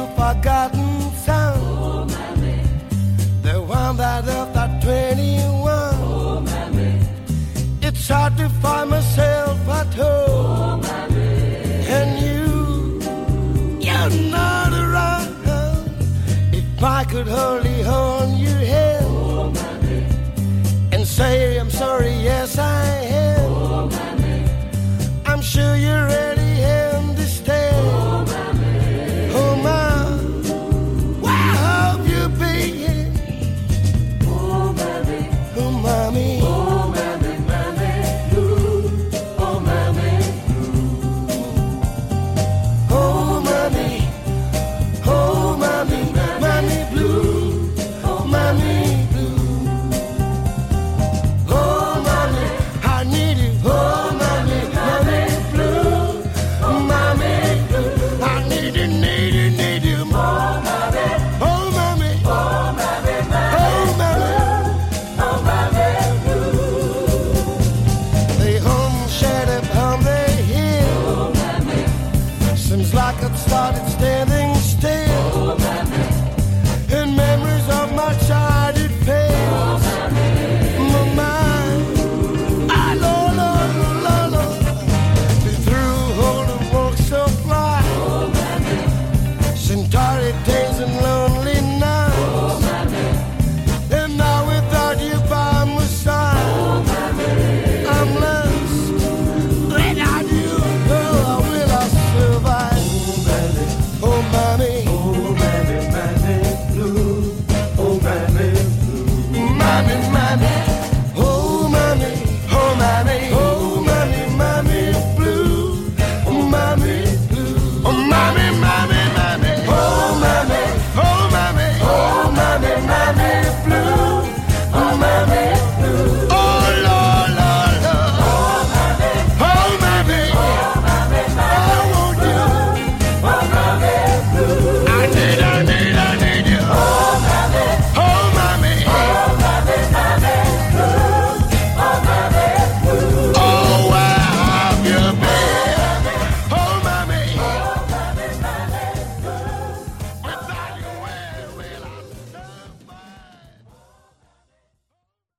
forgotten son. Oh, mammy. The one that left at 21. Oh, mammy. It's hard to find myself at home. Oh, mammy. And you're not around. If I could only hold your hand, Oh, mammy. and say I'm sorry, yes I am. Oh, mammy. I'm sure you already understand. Oh, mammy. Oh my, where have you been? Oh, mammy. Oh mommy, Oh, mammy, mammy blue. Oh, mammy blue. oh mommy, oh mommy, mommy blue, oh mommy blue. Oh mommy, I need you. Oh mommy, mommy blue, oh mommy blue. I need you, need you, need you more. Oh mommy, Oh, mammy, mammy. oh mommy. Oh, mammy blue. The home shed upon the hill. Oh, mammy. Seems like I've started standing still. Oh, mammy. And memories of my childhood fail. My mind, I Lord, Lord, Lord, Lord. Been through all the walks of life. Oh, mammy. Seen tired days and lonely nights. Oh, mammy. And now without you by my side, Oh, mammy. I'm lost. Without you, girl, how will I survive? Oh, mommy.